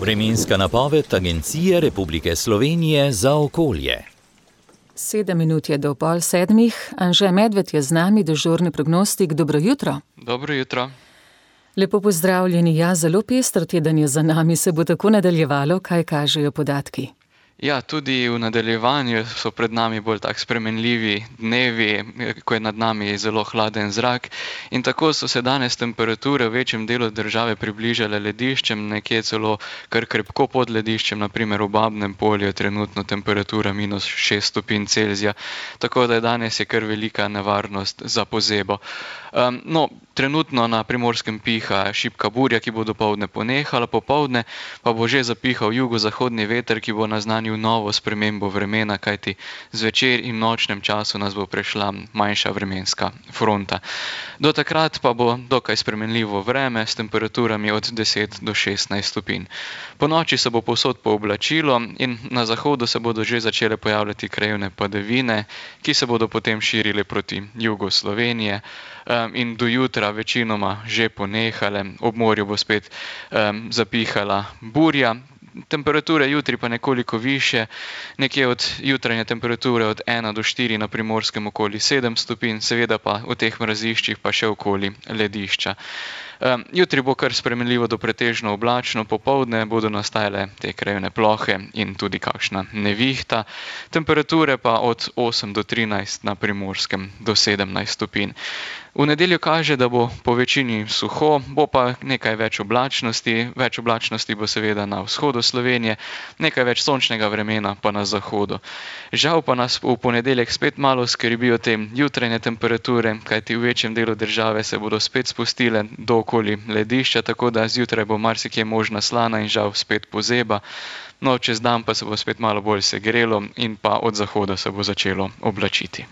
Vremenska napoved Agencije Republike Slovenije za okolje. 7 minut je do 6:30. Anže Medved je z nami, dežurni prognostik. Dobro jutro. Dobro jutro. Lepo pozdravljeni. Ja, zelo pester teden je za nami. Se bo tako nadaljevalo? Kaj kažejo podatki? Ja, tudi v nadaljevanju so pred nami bolj tak spremenljivi dnevi, ko je nad nami zelo hladen zrak. In tako so se danes temperature v večjem delu države približale lediščem, nekje celo kar krepko pod lediščem, naprimer v Babnem Polju je trenutno temperatura -6 stopinj Celzija, tako da danes je kar velika nevarnost za pozebo. Trenutno na Primorskem piha šibka burja, ki bo dopoldne ponehala, popoldne pa bo že zapihal jugozahodni veter, ki bo naznanil novo spremembo vremena, kajti zvečer in nočnem času nas bo prešla manjša vremenska fronta. Do takrat pa bo dokaj spremenljivo vreme s temperaturami od 10 do 16 stopinj. Po noči se bo povsod pooblačilo in na zahodu se bodo že začele pojavljati krajevne padavine, ki se bodo potem širile proti jugu Slovenije in do jutra večinoma že ponehale. Ob morju bo spet zapihala burja. Temperature jutri pa nekoliko više, nekje od jutranje temperature od 1 do 4 na Primorskem okoli 7 stopinj, seveda pa v teh mraziščih pa še okoli ledišča. Jutri bo kar spremenljivo do pretežno oblačno, popoldne bodo nastajale te krajevne plohe in tudi kakšna nevihta. Temperature pa od 8 do 13 na Primorskem do 17 stopinj. V nedeljo kaže, da bo po večini suho, bo pa nekaj več oblačnosti. Več oblačnosti bo seveda na vzhodu Slovenije, nekaj več sončnega vremena pa na zahodu. Žal pa nas v ponedeljek spet malo skrbijo te jutranje temperature, kajti v večjem delu države se bodo spet spustile do okoli ledišča, tako da zjutraj bo marsikje možna slana in žal spet pozeba. Čez dan pa se bo spet malo bolj segrelo in pa od zahoda se bo začelo oblačiti.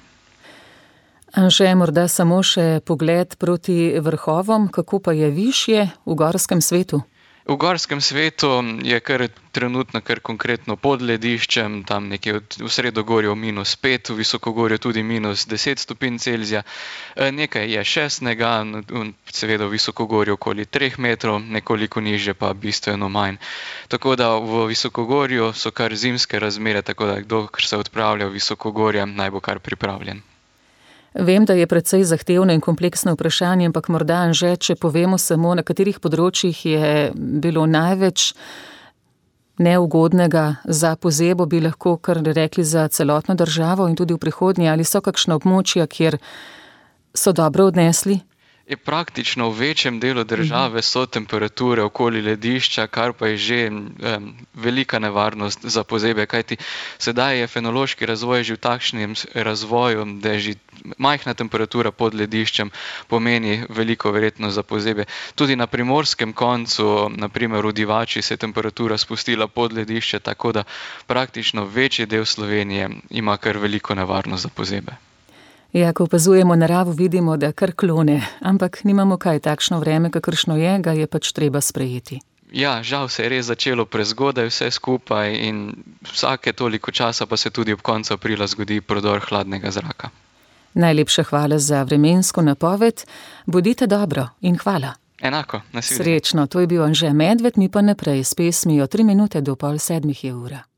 Anže, morda samo še pogled proti vrhovom, kako pa je višje v gorskem svetu? V gorskem svetu je trenutno kar konkretno pod lediščem, tam nekje v sredogorju -5, v visokogorju tudi -10 stopinj Celzija. Nekaj je še snega, seveda v visokogorju okoli 3 metrov, nekoliko nižje pa bistveno manj. Tako da v visokogorju so kar zimske razmere, tako da kdo se odpravlja v visokogorje, naj bo kar pripravljen. Vem, da je precej zahtevno in kompleksno vprašanje, ampak morda, Anže, če povemo samo, na katerih področjih je bilo največ neugodnega za pozebo, bi lahko kar rekli za celotno državo in tudi v prihodnje, ali so kakšna območja, kjer so dobro odnesli? Praktično v večjem delu države so temperature okoli ledišča, kar pa je že velika nevarnost za pozebe, kajti sedaj je fenološki razvoj že v takšnem razvoju, da je že majhna temperatura pod lediščem pomeni veliko verjetnost za pozebe. Tudi na primorskem koncu, naprimer v Divači, se je temperatura spustila pod ledišče, tako da praktično večji del Slovenije ima kar veliko nevarnost za pozebe. Ja, ko opazujemo naravo, vidimo, da kar klone, ampak nimamo kaj, takšno vreme, kakršno je, ga je pač treba sprejeti. Ja, žal se je res začelo prezgodaj vse skupaj in vsake toliko časa pa se tudi ob koncu aprila zgodi prodor hladnega zraka. Najlepša hvala za vremensko napoved. Bodite dobro in hvala. Enako, nasvidenje. Srečno, to je bil Anže Medved, mi pa naprej s pesmijo 3 minute do 6:30 je ura.